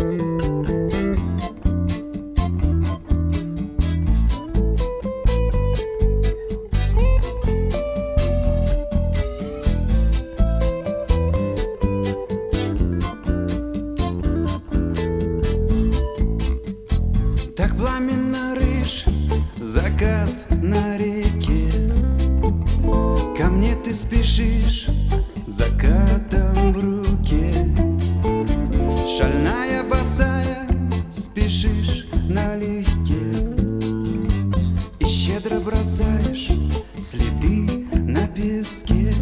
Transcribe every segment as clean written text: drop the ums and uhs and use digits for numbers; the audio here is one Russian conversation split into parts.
Так пламенно рыж закат на реке. Ко мне ты спешишь закатом в руке. Шальная босая спешишь налегке и щедро бросаешь следы на песке.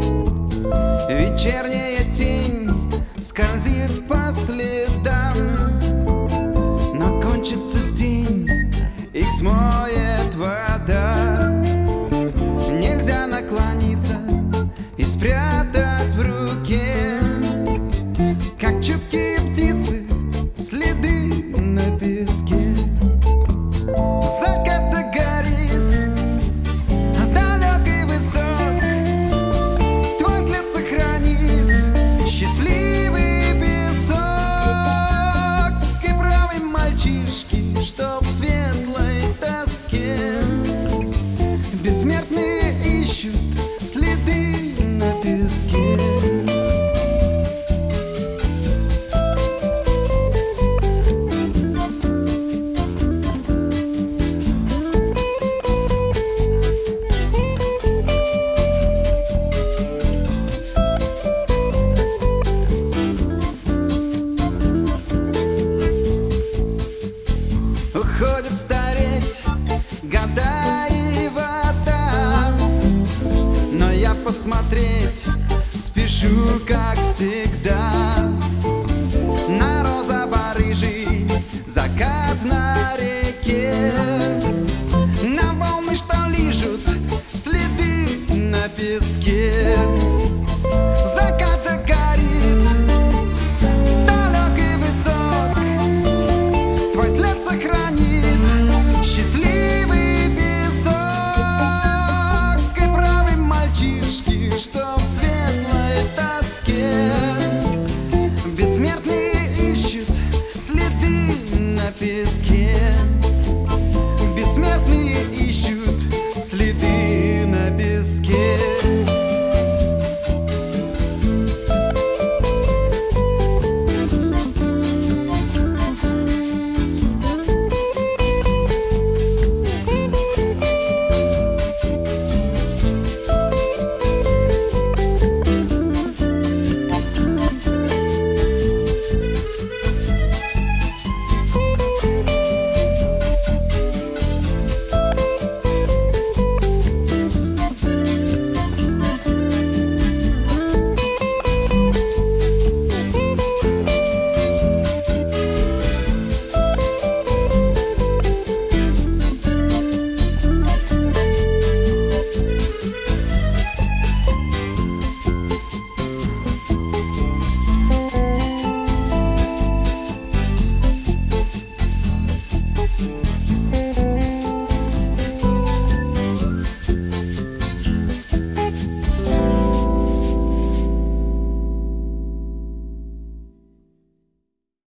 Вечерняя тень скользит по следам, но кончится день и смоет вода. Нельзя наклониться и спрятать в руке, как чуткие птицы, следы на песке. Закат горит, а далек и высок, твой след сохранит счастливый песок. И правый мальчишки, что в светлой тоске, бессмертные ищут следы на песке. Уходит стареть года и вода, но я посмотреть спешу, как всегда, на розово-рыжий закат на реке, на волны, что лижут следы на песке. Закат горит, далек и высок, твой след сохранит счастливый песок. И правый мальчишки, что в светлой тоске, бессмертные ищут следы на песке.